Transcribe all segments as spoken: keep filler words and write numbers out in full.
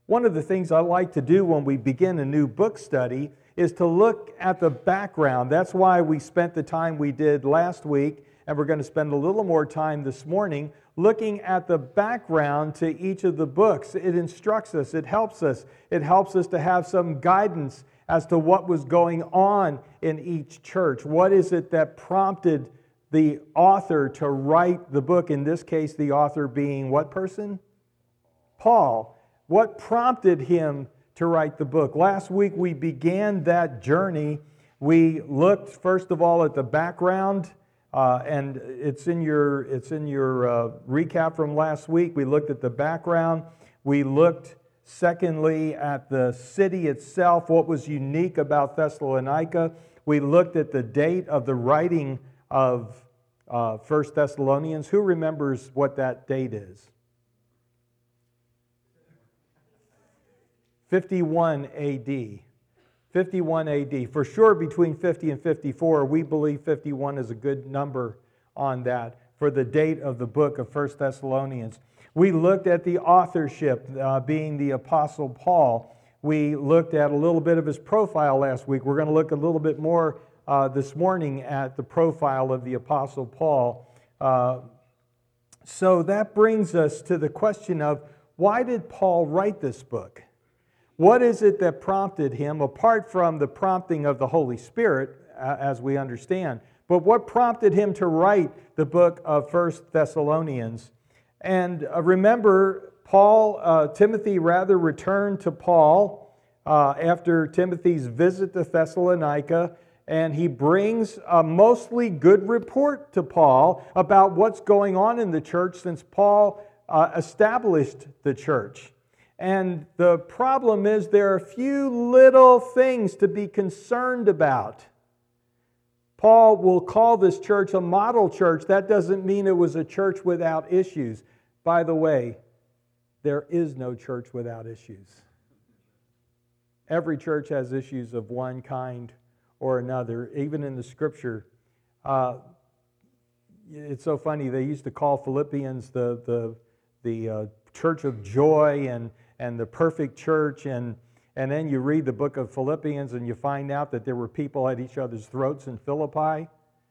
One of the things I like to do when we begin a new book study is to look at the background. That's why we spent the time we did last week, and we're going to spend a little more time this morning looking at the background to each of the books. It instructs us, it helps us. It helps us to have some guidance as to what was going on in each church. What is it that prompted the author to write the book? In this case, the author being what person? Paul. What prompted him to write the book? Last week we began that journey. We looked first of all at the background, uh, and it's in your it's in your uh, recap from last week. We looked at the background. We looked secondly at the city itself, what was unique about Thessalonica. We looked at the date of the writing of uh, First Thessalonians. Who remembers what that date is? fifty-one A D. fifty-one A D. For sure between fifty and fifty-four. We believe fifty-one is a good number on that for the date of the book of First Thessalonians. We looked at the authorship, uh, being the Apostle Paul. We looked at a little bit of his profile last week. We're going to look a little bit more uh, this morning at the profile of the Apostle Paul. Uh, so that brings us to the question of, why did Paul write this book? What is it that prompted him, apart from the prompting of the Holy Spirit, uh, as we understand, but what prompted him to write the book of First Thessalonians? And uh, remember, Paul, uh, Timothy rather returned to Paul uh, after Timothy's visit to Thessalonica, and he brings a mostly good report to Paul about what's going on in the church since Paul uh, established the church. And the problem is there are a few little things to be concerned about. Paul will call this church a model church. That doesn't mean it was a church without issues. By the way, there is no church without issues. Every church has issues of one kind or another, even in the Scripture. Uh, it's so funny, they used to call Philippians the, the, the uh, church of joy and and the perfect church, and, and then you read the book of Philippians and you find out that there were people at each other's throats in Philippi.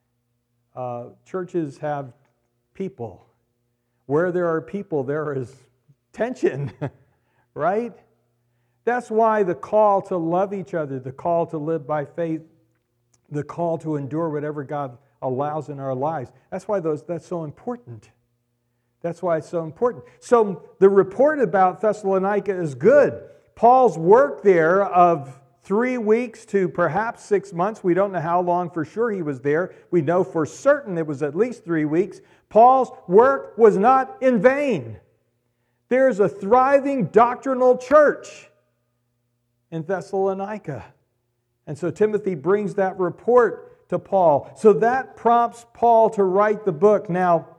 Uh, churches have people. Where there are people, there is tension, right? That's why the call to love each other, the call to live by faith, the call to endure whatever God allows in our lives, that's why those that's so important. That's why it's so important. So the report about Thessalonica is good. Paul's work there of three weeks to perhaps six months, we don't know how long for sure he was there. We know for certain it was at least three weeks. Paul's work was not in vain. There's a thriving doctrinal church in Thessalonica. And so Timothy brings that report to Paul. So that prompts Paul to write the book. Now,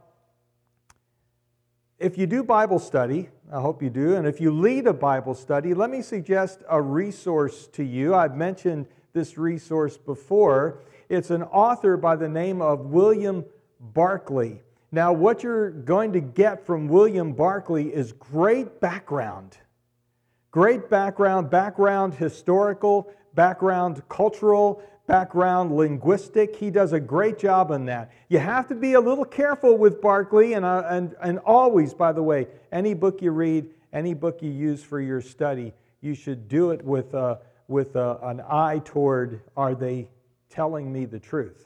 if you do Bible study, I hope you do, and if you lead a Bible study, let me suggest a resource to you. I've mentioned this resource before. It's an author by the name of William Barclay. Now, what you're going to get from William Barclay is great background. Great background, background historical, background cultural, background linguistic. He does a great job on that. You have to be a little careful with Barclay, and, uh, and, and always, by the way, any book you read, any book you use for your study, you should do it with, uh, with uh, an eye toward, are they telling me the truth?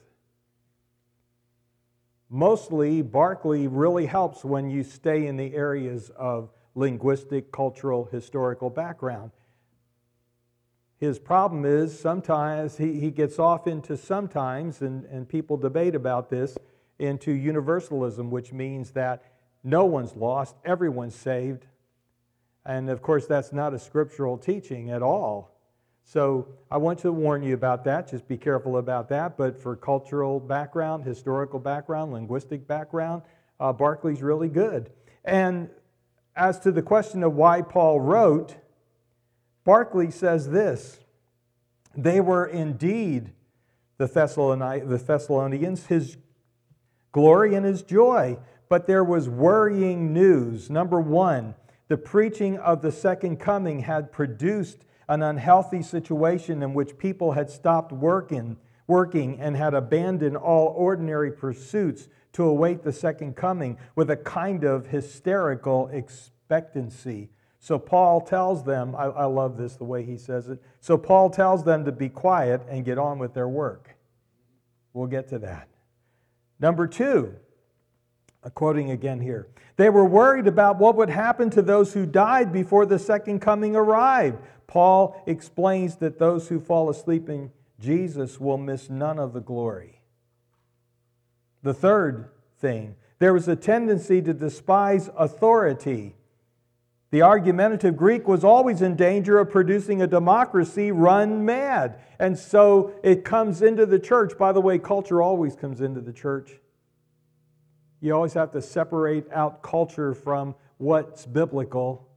Mostly, Barclay really helps when you stay in the areas of linguistic, cultural, historical background. His problem is sometimes he, he gets off into sometimes, and, and people debate about this, into universalism, which means that no one's lost, everyone's saved. And of course, that's not a scriptural teaching at all. So I want to warn you about that. Just be careful about that. But for cultural background, historical background, linguistic background, uh, Barclay's really good. And as to the question of why Paul wrote, Barclay says this: they were indeed the Thessaloni- the Thessalonians, his glory and his joy, but there was worrying news. Number one, The preaching of the second coming had produced an unhealthy situation in which people had stopped working, working and had abandoned all ordinary pursuits to await the second coming with a kind of hysterical expectancy. So Paul tells them, I, I love this, the way he says it. So Paul tells them to be quiet and get on with their work. We'll get to that. Number two, quoting again here, they were worried about what would happen to those who died before the second coming arrived. Paul explains that those who fall asleep in Jesus will miss none of the glory. The third thing, there was a tendency to despise authority. The argumentative Greek was always in danger of producing a democracy run mad. And so it comes into the church. By the way, culture always comes into the church. You always have to separate out culture from what's biblical.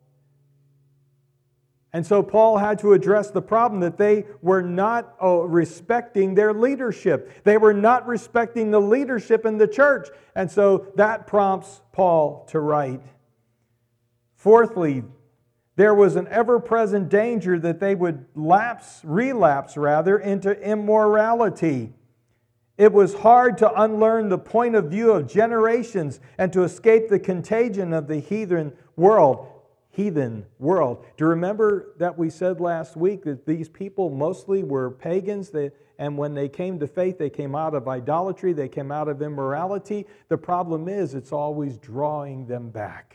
And so Paul had to address the problem that they were not oh, respecting their leadership. They were not respecting the leadership in the church. And so that prompts Paul to write. Fourthly, there was an ever-present danger that they would lapse, relapse rather, into immorality. It was hard to unlearn the point of view of generations and to escape the contagion of the heathen world. Heathen world. Do you remember that we said last week that these people mostly were pagans, they, and when they came to faith, they came out of idolatry, they came out of immorality. The problem is it's always drawing them back.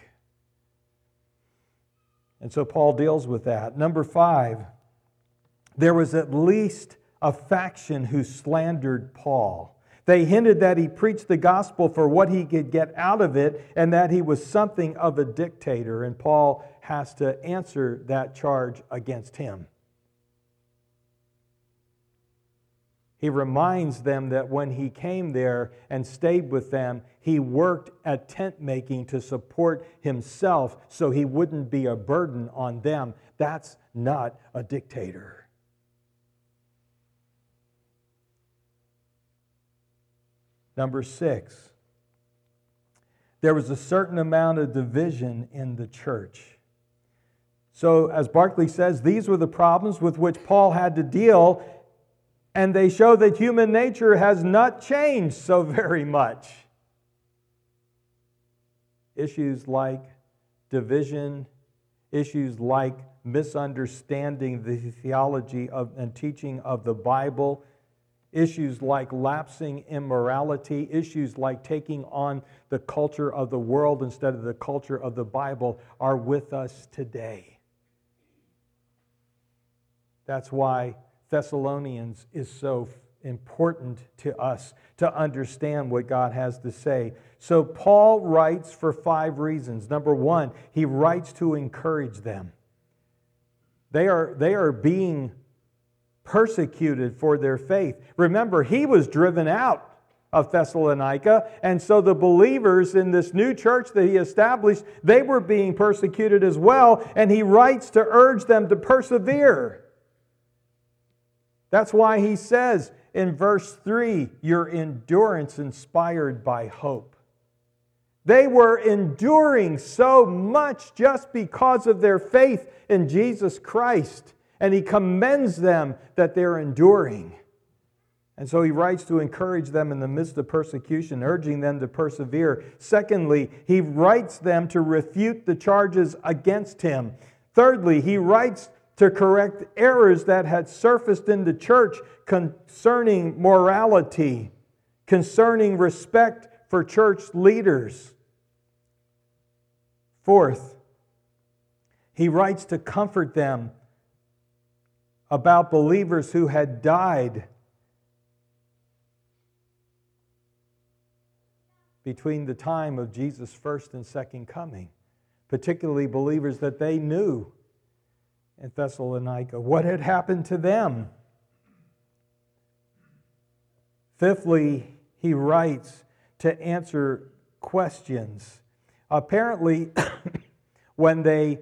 And so Paul deals with that. Number five, there was at least a faction who slandered Paul. They hinted that he preached the gospel for what he could get out of it and that he was something of a dictator. And Paul has to answer that charge against him. He reminds them that when he came there and stayed with them, he worked at tent making to support himself so he wouldn't be a burden on them. That's not a dictator. Number six, there was a certain amount of division in the church. So, as Barclay says, these were the problems with which Paul had to deal, and they show that human nature has not changed so very much. Issues like division, issues like misunderstanding the theology of, and teaching of the Bible, issues like lapsing immorality, issues like taking on the culture of the world instead of the culture of the Bible are with us today. That's why Thessalonians is so important to us to understand what God has to say. So Paul writes for five reasons. Number one, he writes to encourage them. They are, they are being persecuted for their faith. Remember, he was driven out of Thessalonica, and so the believers in this new church that he established, they were being persecuted as well, and he writes to urge them to persevere. That's why he says in verse three, your endurance inspired by hope. They were enduring so much just because of their faith in Jesus Christ. And he commends them that they're enduring. And so he writes to encourage them in the midst of persecution, urging them to persevere. Secondly, he writes them to refute the charges against him. Thirdly, he writes to correct errors that had surfaced in the church concerning morality, concerning respect for church leaders. Fourth, he writes to comfort them about believers who had died between the time of Jesus' first and second coming, particularly believers that they knew in Thessalonica. What had happened to them? Fifthly, he writes to answer questions. Apparently, when they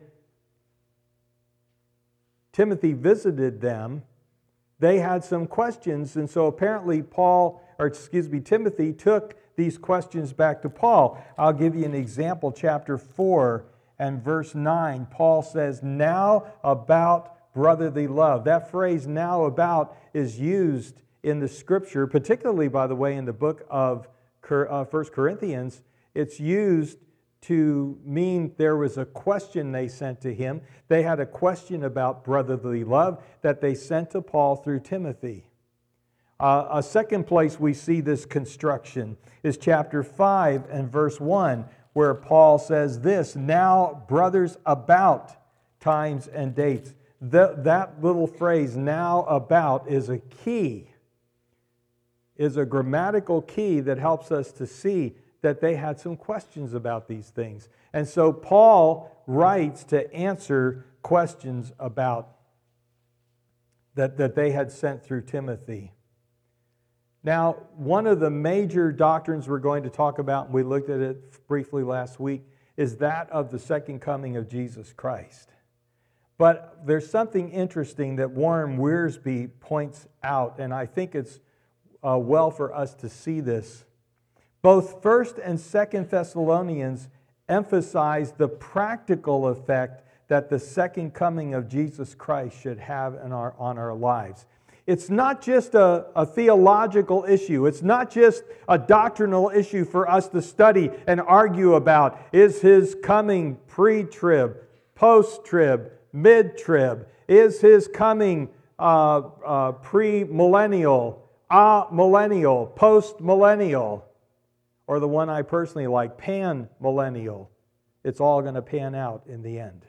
Timothy visited them, they had some questions, and so apparently Paul, or excuse me, Timothy took these questions back to Paul. I'll give you an example, chapter four and verse nine, Paul says, now about brotherly love. That phrase, now about, is used in the Scripture, particularly, by the way, in the book of First Corinthians. It's used to mean there was a question they sent to him. They had a question about brotherly love that they sent to Paul through Timothy. Uh, a second place we see this construction is chapter five and verse one, where Paul says this, now brothers about times and dates. The, that little phrase, now about, is a key, is a grammatical key that helps us to see that they had some questions about these things. And so Paul writes to answer questions about that, that they had sent through Timothy. Now, one of the major doctrines we're going to talk about, and we looked at it briefly last week, is that of the second coming of Jesus Christ. But there's something interesting that Warren Wiersbe points out, and I think it's uh, well for us to see this. Both First and Second Thessalonians emphasize the practical effect that the second coming of Jesus Christ should have in our, on our lives. It's not just a, a theological issue. It's not just a doctrinal issue for us to study and argue about. Is his coming pre-trib, post-trib, mid-trib? Is his coming uh, uh, pre-millennial, a-millennial, post-millennial? Or the one I personally like, pan-millennial. It's all going to pan out in the end.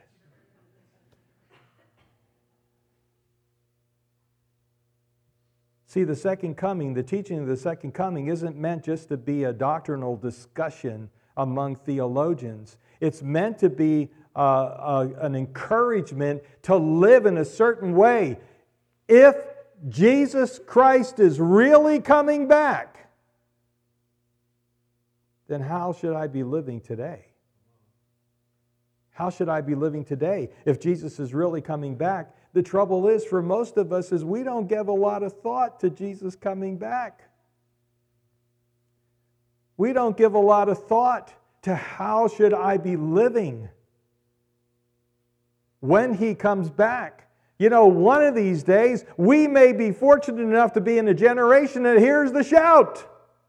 See, the second coming, the teaching of the second coming isn't meant just to be a doctrinal discussion among theologians. It's meant to be uh, uh, an encouragement to live in a certain way. If Jesus Christ is really coming back, then how should I be living today? How should I be living today if Jesus is really coming back? The trouble is, for most of us, is we don't give a lot of thought to Jesus coming back. We don't give a lot of thought to how should I be living when He comes back. You know, one of these days, we may be fortunate enough to be in a generation that hears the shout.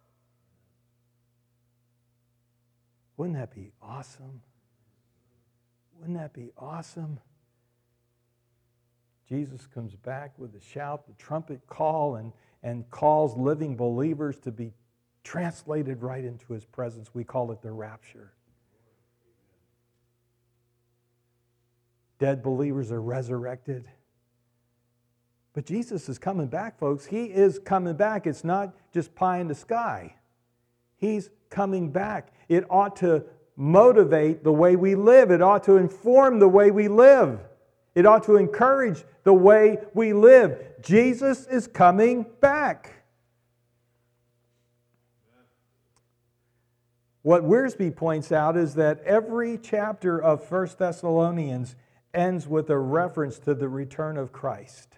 Wouldn't that be awesome? Wouldn't that be awesome? Jesus comes back with a shout, the trumpet call, and, and calls living believers to be translated right into His presence. We call it the rapture. Dead believers are resurrected. But Jesus is coming back, folks. He is coming back. It's not just pie in the sky. He's coming back. It ought to motivate the way we live. It ought to inform the way we live. It ought to encourage the way we live. Jesus is coming back. What Wiersbe points out is that every chapter of First Thessalonians ends with a reference to the return of Christ.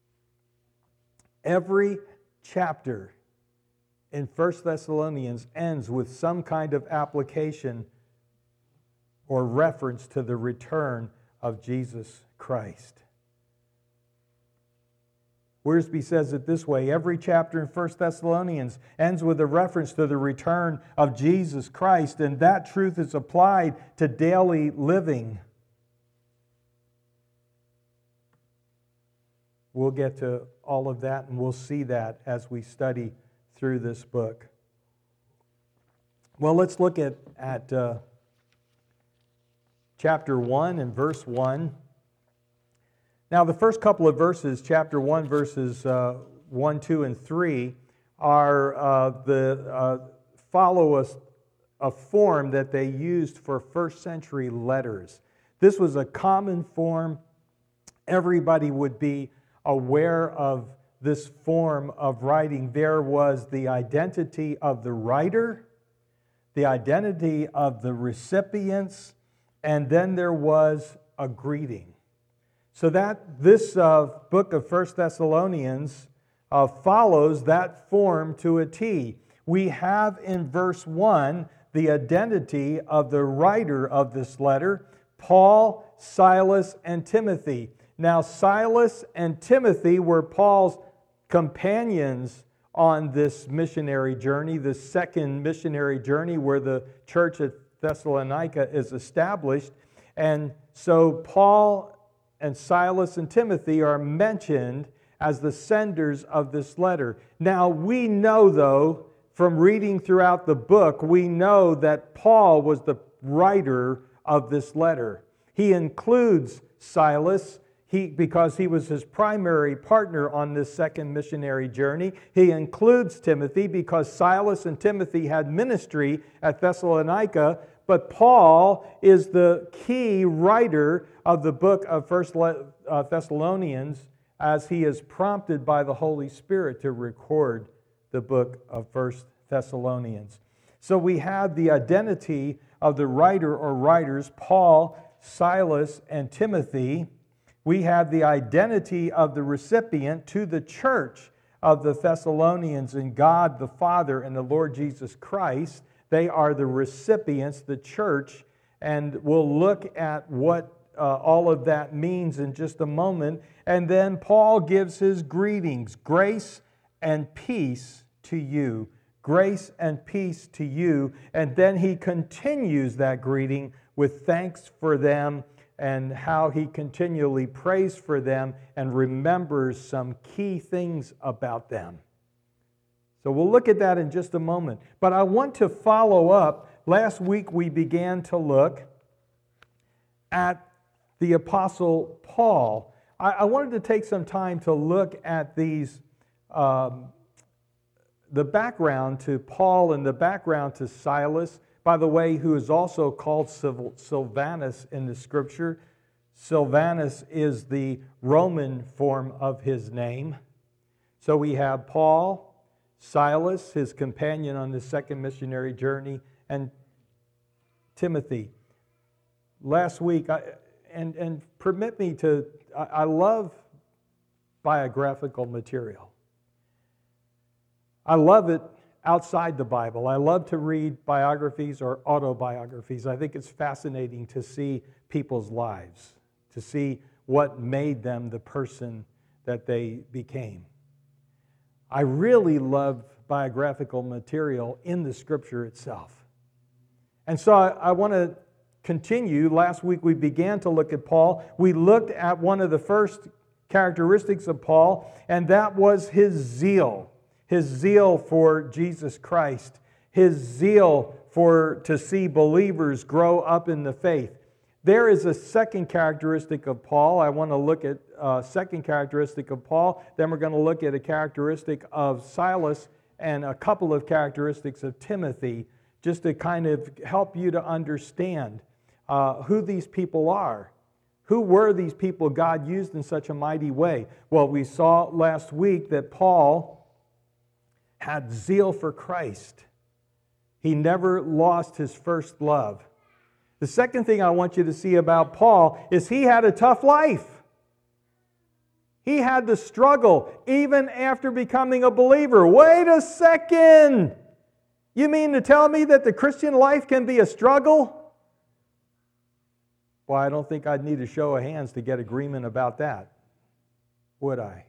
Every chapter in First Thessalonians ends with some kind of application or reference to the return of Jesus Christ. Wiersbe says it this way: every chapter in First Thessalonians ends with a reference to the return of Jesus Christ, and that truth is applied to daily living. We'll get to all of that, and we'll see that as we study through this book. Well, let's look at, at uh, chapter one and verse one. Now, the first couple of verses, chapter one, verses uh, one, two, and three, are uh, the uh, follow a, a form that they used for first century letters. This was a common form. Everybody would be aware of this form of writing. There was the identity of the writer, the identity of the recipients, and then there was a greeting. So that this uh, book of First Thessalonians uh, follows that form to a T. We have in verse one the identity of the writer of this letter. Paul, Silas, and Timothy. Now, Silas and Timothy were Paul's companions on this missionary journey, the second missionary journey where the church at Thessalonica is established. And so Paul and Silas and Timothy are mentioned as the senders of this letter. Now, we know, though, from reading throughout the book, we know that Paul was the writer of this letter. He includes Silas he, because he was his primary partner on this second missionary journey. He includes Timothy because Silas and Timothy had ministry at Thessalonica, but Paul is the key writer of the book of First Thessalonians, as he is prompted by the Holy Spirit to record the book of First Thessalonians. So we have the identity of the writer or writers, Paul, Silas, and Timothy. We have the identity of the recipient to the church of the Thessalonians in God the Father and the Lord Jesus Christ. They are the recipients, the church, and we'll look at what uh, all of that means in just a moment. And then Paul gives his greetings, grace and peace to you. Grace and peace to you. And then he continues that greeting with thanks for them and how he continually prays for them and remembers some key things about them. So we'll look at that in just a moment. But I want to follow up. Last week we began to look at the Apostle Paul. I, I wanted to take some time to look at these, um, the background to Paul and the background to Silas, by the way, who is also called Sil- Silvanus in the Scripture. Silvanus is the Roman form of his name. So we have Paul, Silas, his companion on the second missionary journey, and Timothy. Last week, I, and, and permit me to, I, I love biographical material. I love it outside the Bible. I love to read biographies or autobiographies. I think it's fascinating to see people's lives, to see what made them the person that they became. I really love biographical material in the Scripture itself. And so I, I want to continue. Last week we began to look at Paul. We looked at one of the first characteristics of Paul, and that was his zeal. His zeal for Jesus Christ. His zeal for to see believers grow up in the faith. There is a second characteristic of Paul. I want to look at a second characteristic of Paul. Then we're going to look at a characteristic of Silas and a couple of characteristics of Timothy, just to kind of help you to understand uh, who these people are. Who were these people God used in such a mighty way? Well, we saw last week that Paul had zeal for Christ. He never lost his first love. The second thing I want you to see about Paul is he had a tough life. He had to struggle even after becoming a believer. Wait a second! You mean to tell me that the Christian life can be a struggle? Well, I don't think I'd need a show of hands to get agreement about that, would I?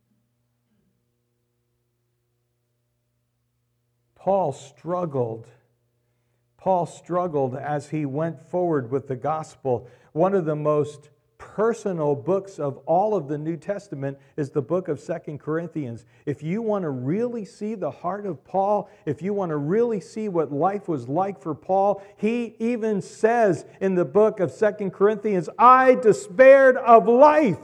Paul struggled. Paul struggled as he went forward with the gospel. One of the most personal books of all of the New Testament is the book of Second Corinthians. If you want to really see the heart of Paul, if you want to really see what life was like for Paul, he even says in the book of Second Corinthians, I despaired of life.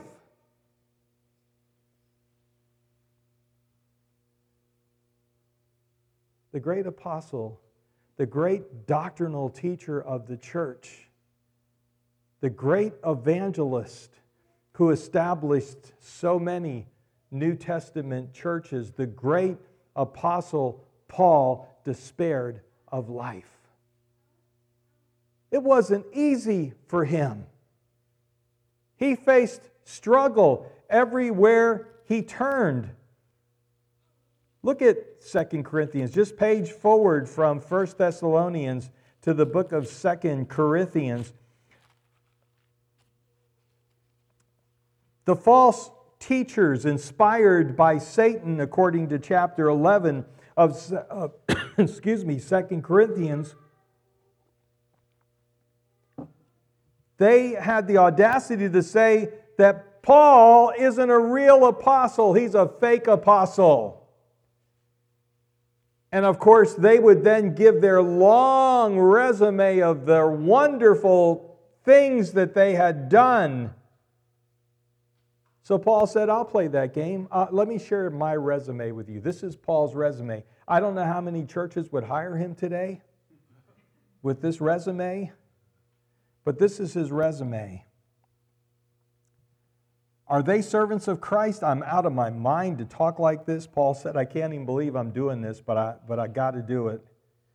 The great apostle, the great doctrinal teacher of the church, the great evangelist who established so many New Testament churches, the great apostle Paul despaired of life. It wasn't easy for him. He faced struggle everywhere he turned. Look at Second Corinthians, just page forward from First Thessalonians to the book of Second Corinthians. The false teachers inspired by Satan, according to chapter eleven of, uh, excuse me, Second Corinthians, they had the audacity to say that Paul isn't a real apostle, he's a fake apostle. And of course, they would then give their long resume of their wonderful things that they had done. So Paul said, I'll play that game. Uh, let me share my resume with you. This is Paul's resume. I don't know how many churches would hire him today with this resume, but this is his resume. Are they servants of Christ? I'm out of my mind to talk like this. Paul said, I can't even believe I'm doing this, but I, but I got to do it.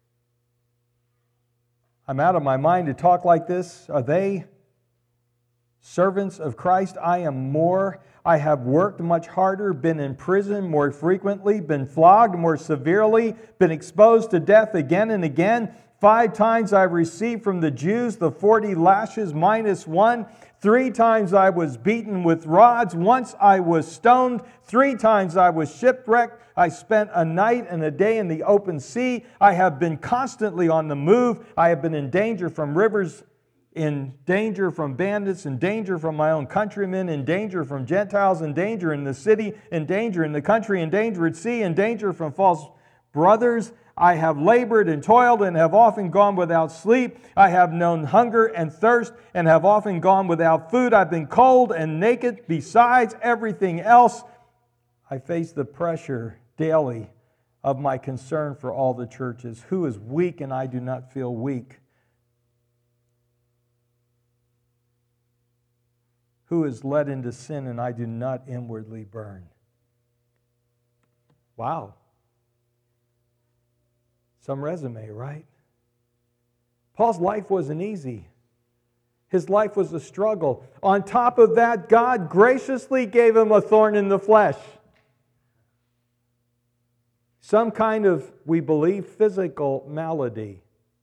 I'm out of my mind to talk like this. Are they servants of Christ? I am more. I have worked much harder, been in prison more frequently, been flogged more severely, been exposed to death again and again. Five times I received from the Jews the forty lashes minus one. Three times I was beaten with rods. Once I was stoned. Three times I was shipwrecked. I spent a night and a day in the open sea. I have been constantly on the move. I have been in danger from rivers, in danger from bandits, in danger from my own countrymen, in danger from Gentiles, in danger in the city, in danger in the country, in danger at sea, in danger from false brothers. I have labored and toiled and have often gone without sleep. I have known hunger and thirst and have often gone without food. I've been cold and naked. Besides everything else, I face the pressure daily of my concern for all the churches. Who is weak and I do not feel weak? Who is led into sin and I do not inwardly burn? Wow. Some resume, right? Paul's life wasn't easy. His life was a struggle. On top of that, God graciously gave him a thorn in the flesh. Some kind of, we believe, physical malady.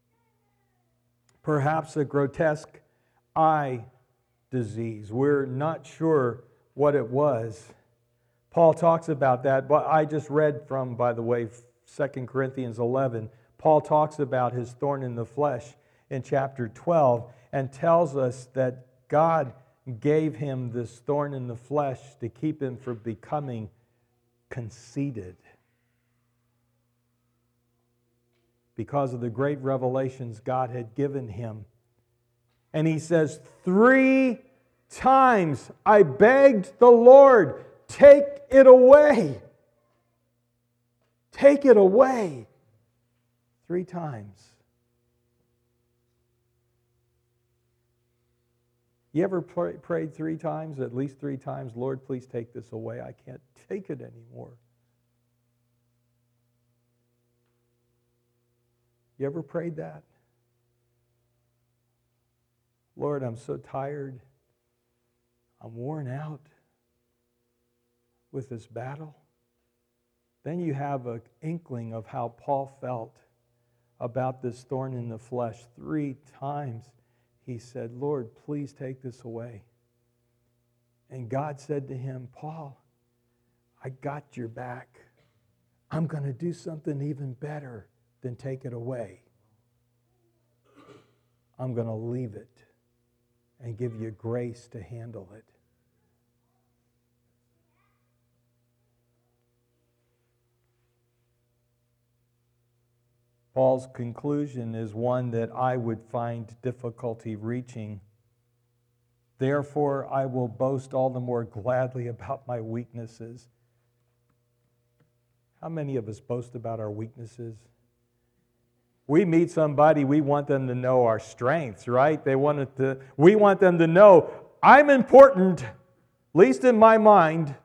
Perhaps a grotesque eye disease. We're not sure what it was. Paul talks about that, but I just read from, by the way, Second Corinthians eleven. Paul talks about his thorn in the flesh in chapter twelve and tells us that God gave him this thorn in the flesh to keep him from becoming conceited. Because of the great revelations God had given him. And he says, three times I begged the Lord, take it away. Take it away. Three times. You ever pray, prayed three times, at least three times, Lord, please take this away. I can't take it anymore. You ever prayed that? Lord, I'm so tired. I'm worn out with this battle. Then you have an inkling of how Paul felt about this thorn in the flesh. Three times he said, Lord, please take this away. And God said to him, Paul, I got your back. I'm going to do something even better than take it away. I'm going to leave it and give you grace to handle it. Paul's conclusion is one that I would find difficulty reaching. Therefore, I will boast all the more gladly about my weaknesses. How many of us boast about our weaknesses? We meet somebody, we want them to know our strengths, right? They want it to, we want them to know, I'm important, at least in my mind.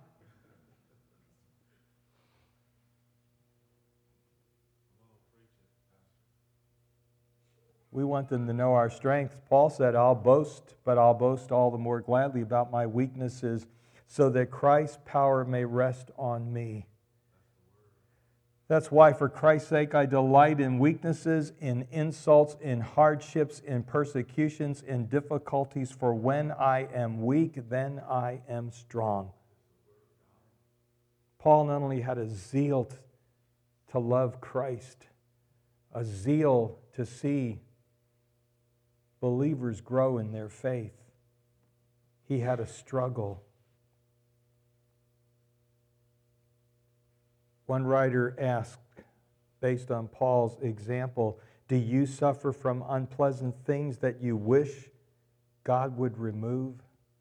We want them to know our strengths. Paul said, I'll boast, but I'll boast all the more gladly about my weaknesses so that Christ's power may rest on me. That's why, for Christ's sake, I delight in weaknesses, in insults, in hardships, in persecutions, in difficulties. For when I am weak, then I am strong. Paul not only had a zeal to, to love Christ, a zeal to see believers grow in their faith, he had a struggle. One writer asked, based on Paul's example, do you suffer from unpleasant things that you wish God would remove?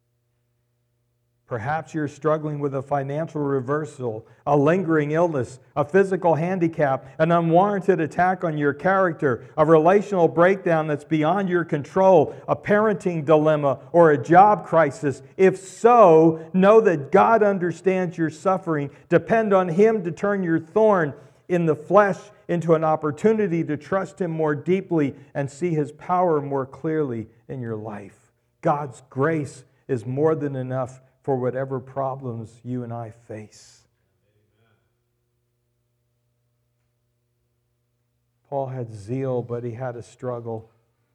Perhaps you're struggling with a financial reversal, a lingering illness, a physical handicap, an unwarranted attack on your character, a relational breakdown that's beyond your control, a parenting dilemma, or a job crisis. If so, know that God understands your suffering. Depend on Him to turn your thorn in the flesh into an opportunity to trust Him more deeply and see His power more clearly in your life. God's grace is more than enough for whatever problems you and I face. Paul had zeal, but he had a struggle.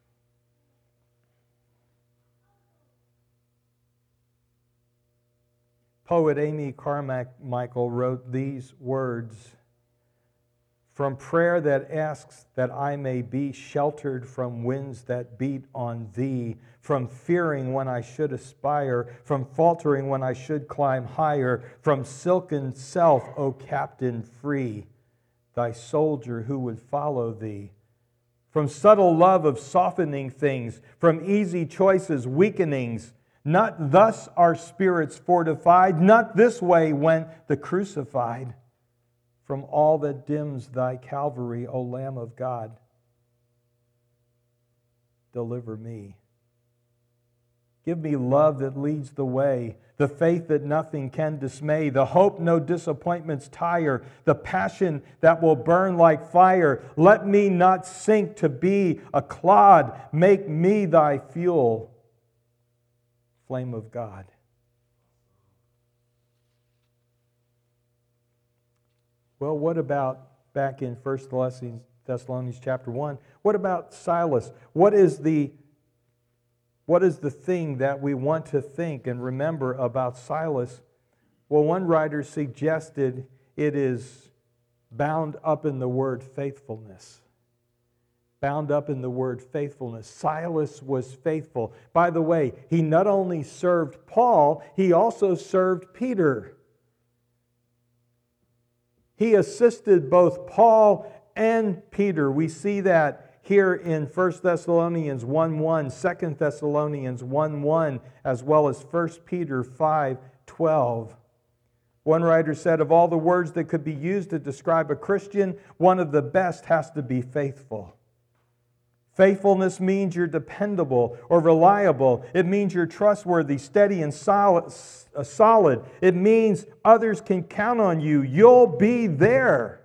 Poet Amy Carmichael wrote these words: from prayer that asks that I may be sheltered from winds that beat on thee, from fearing when I should aspire, from faltering when I should climb higher, from silken self, O Captain, free, thy soldier who would follow thee. From subtle love of softening things, from easy choices, weakenings, not thus our spirits fortified, not this way went the crucified. From all that dims thy Calvary, O Lamb of God, deliver me. Give me love that leads the way, the faith that nothing can dismay, the hope no disappointments tire, the passion that will burn like fire. Let me not sink to be a clod. Make me thy fuel, flame of God. Well, what about back in First Thessalonians chapter one? What about Silas? What is the what is the thing that we want to think and remember about Silas? Well, one writer suggested it is bound up in the word faithfulness. Bound up in the word faithfulness. Silas was faithful. By the way, he not only served Paul, he also served Peter. He assisted both Paul and Peter. We see that here in First Thessalonians one one, Second Thessalonians one one, as well as First Peter five twelve. One writer said, of all the words that could be used to describe a Christian, one of the best has to be faithful. Faithfulness means you're dependable or reliable. It means you're trustworthy, steady, and solid. It means others can count on you. You'll be there.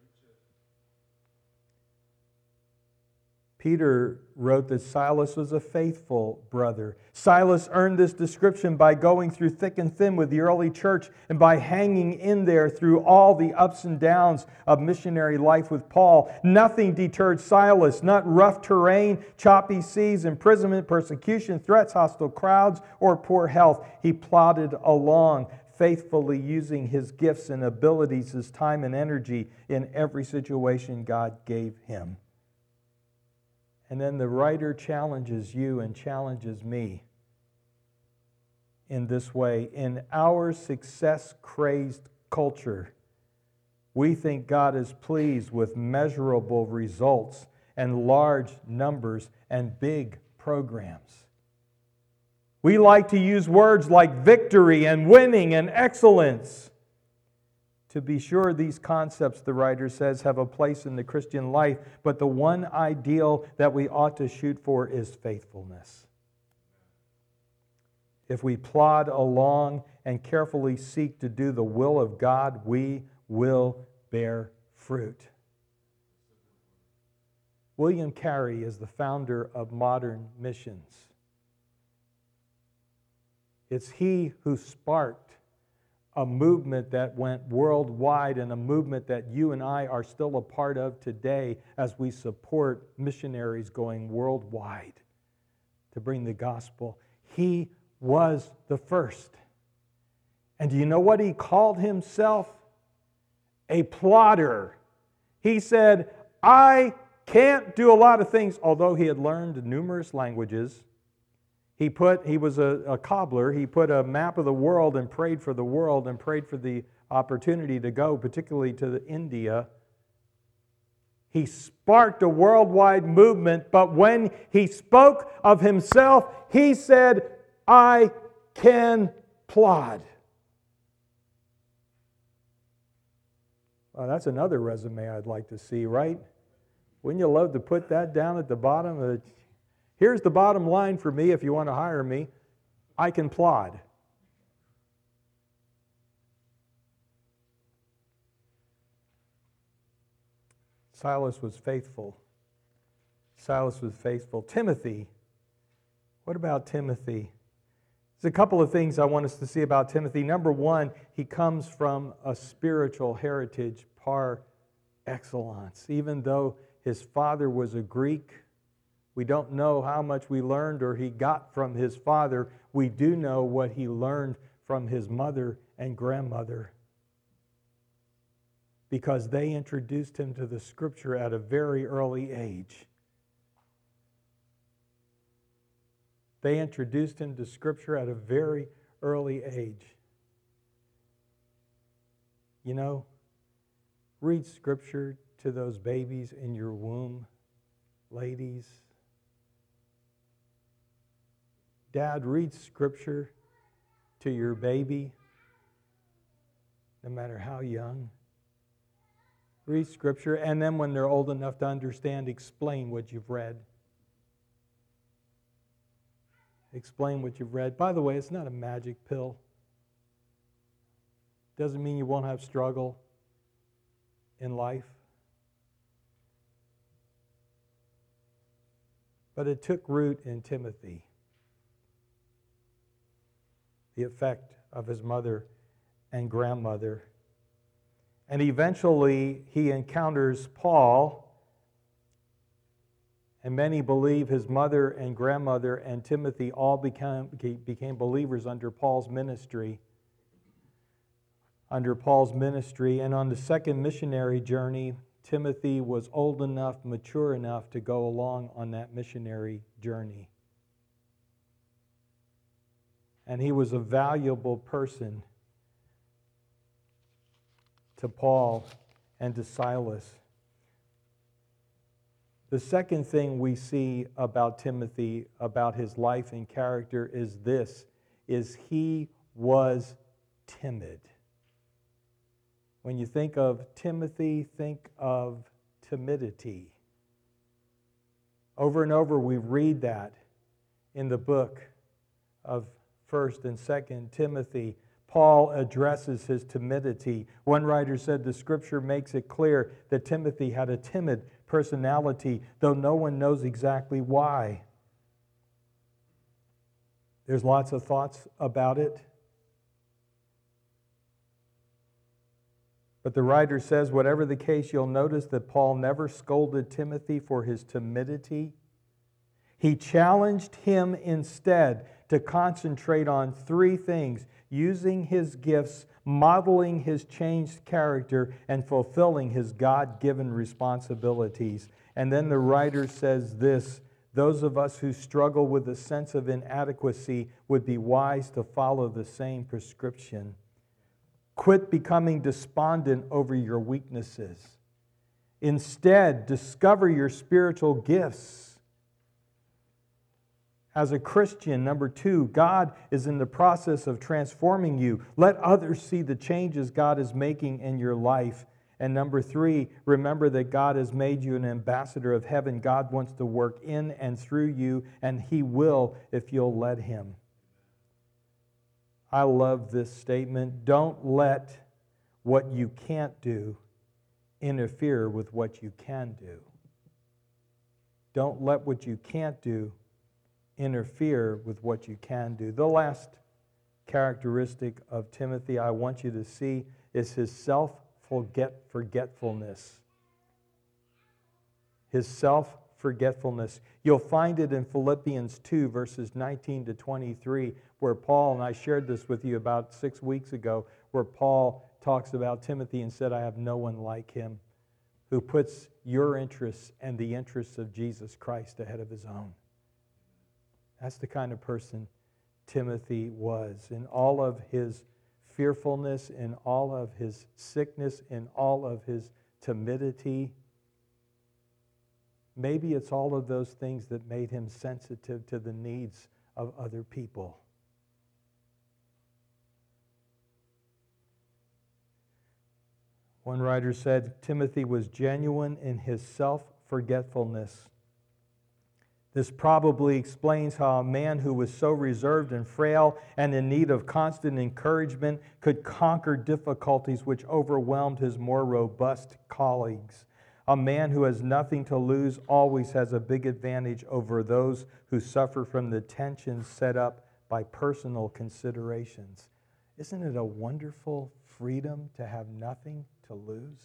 Peter wrote that Silas was a faithful brother. Silas earned this description by going through thick and thin with the early church and by hanging in there through all the ups and downs of missionary life with Paul. Nothing deterred Silas, not rough terrain, choppy seas, imprisonment, persecution, threats, hostile crowds, or poor health. He plodded along, faithfully using his gifts and abilities, his time and energy in every situation God gave him. And then the writer challenges you and challenges me in this way. In our success-crazed culture, we think God is pleased with measurable results and large numbers and big programs. We like to use words like victory and winning and excellence. To be sure, these concepts, the writer says, have a place in the Christian life, but the one ideal that we ought to shoot for is faithfulness. If we plod along and carefully seek to do the will of God, we will bear fruit. William Carey is the founder of modern missions. It's he who sparked a movement that went worldwide and a movement that you and I are still a part of today as we support missionaries going worldwide to bring the gospel. He was the first. And do you know what he called himself? A plotter. He said, I can't do a lot of things, although he had learned numerous languages. He put he was a, a cobbler. He put a map of the world and prayed for the world and prayed for the opportunity to go, particularly to the India. He sparked a worldwide movement, but when he spoke of himself, he said, I can plod. Well, that's another resume I'd like to see, right? Wouldn't you love to put that down at the bottom? Of, here's the bottom line for me if you want to hire me. I can plod. Silas was faithful. Silas was faithful. Timothy. What about Timothy? There's a couple of things I want us to see about Timothy. Number one, he comes from a spiritual heritage par excellence. Even though his father was a Greek, we don't know how much we learned or he got from his father. We do know what he learned from his mother and grandmother, because they introduced him to the Scripture at a very early age. They introduced him to Scripture at a very early age. You know, read Scripture to those babies in your womb, ladies. Dad, read Scripture to your baby, no matter how young. Read Scripture, and then when they're old enough to understand, explain what you've read. Explain what you've read. By the way, it's not a magic pill. Doesn't mean you won't have struggle in life. But it took root in Timothy. The effect of his mother and grandmother. And eventually he encounters Paul. And many believe his mother and grandmother and Timothy all became, became believers under Paul's ministry. Under Paul's ministry. And on the second missionary journey, Timothy was old enough, mature enough to go along on that missionary journey. And he was a valuable person to Paul and to Silas. The second thing we see about Timothy, about his life and character, is this, is he was timid. When you think of Timothy, think of timidity. Over and over we read that in the book of First and Second Timothy. Paul addresses his timidity. One writer said the Scripture makes it clear that Timothy had a timid personality, though no one knows exactly why. There's lots of thoughts about it. But the writer says, whatever the case, you'll notice that Paul never scolded Timothy for his timidity. He challenged him instead to concentrate on three things: using his gifts, modeling his changed character, and fulfilling his God-given responsibilities. And then the writer says this: those of us who struggle with a sense of inadequacy would be wise to follow the same prescription. Quit becoming despondent over your weaknesses. Instead, discover your spiritual gifts. As a Christian, number two, God is in the process of transforming you. Let others see the changes God is making in your life. And number three, remember that God has made you an ambassador of heaven. God wants to work in and through you, and He will if you'll let Him. I love this statement. Don't let what you can't do interfere with what you can do. Don't let what you can't do interfere with what you can do. The last characteristic of Timothy I want you to see is his self-forgetfulness. His self-forgetfulness. You'll find it in Philippians two, verses nineteen to twenty-three, where Paul, and I shared this with you about six weeks ago, where Paul talks about Timothy and said, I have no one like him who puts your interests and the interests of Jesus Christ ahead of his own. That's the kind of person Timothy was. In all of his fearfulness, in all of his sickness, in all of his timidity, maybe it's all of those things that made him sensitive to the needs of other people. One writer said Timothy was genuine in his self-forgetfulness. This probably explains how a man who was so reserved and frail and in need of constant encouragement could conquer difficulties which overwhelmed his more robust colleagues. A man who has nothing to lose always has a big advantage over those who suffer from the tensions set up by personal considerations. Isn't it a wonderful freedom to have nothing to lose?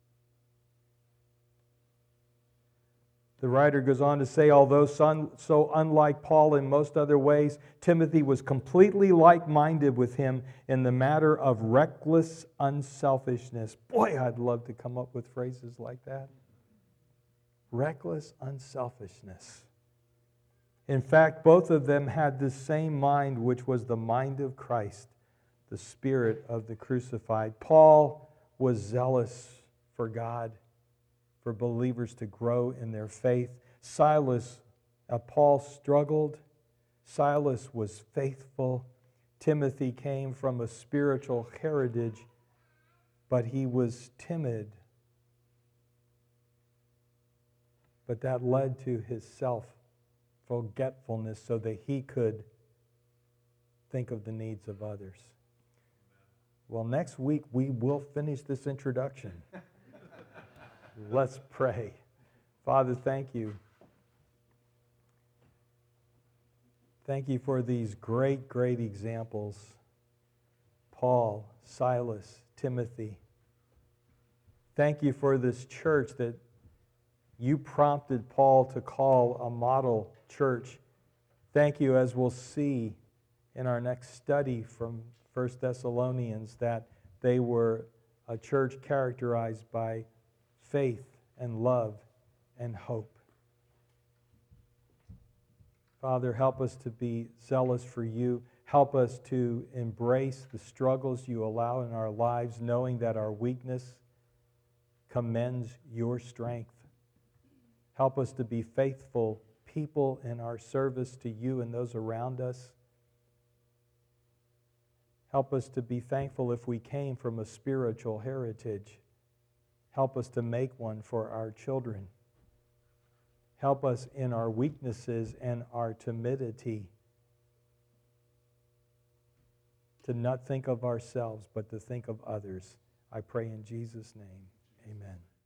The writer goes on to say, although so unlike Paul in most other ways, Timothy was completely like-minded with him in the matter of reckless unselfishness. Boy, I'd love to come up with phrases like that. Reckless unselfishness. In fact, both of them had the same mind, which was the mind of Christ, the Spirit of the crucified. Paul was zealous for God, for believers to grow in their faith. Silas, uh, Paul struggled. Silas was faithful. Timothy came from a spiritual heritage, but he was timid. But that led to his self-forgetfulness so that he could think of the needs of others. Well, next week we will finish this introduction. Let's pray. Father, thank you. Thank you for these great, great examples. Paul, Silas, Timothy. Thank you for this church that you prompted Paul to call a model church. Thank you, as we'll see in our next study from First Thessalonians, that they were a church characterized by faith and love and hope. Father, help us to be zealous for you. Help us to embrace the struggles you allow in our lives, knowing that our weakness commends your strength. Help us to be faithful people in our service to you and those around us. Help us to be thankful if we came from a spiritual heritage. Help us to make one for our children. Help us in our weaknesses and our timidity to not think of ourselves, but to think of others. I pray in Jesus' name, amen.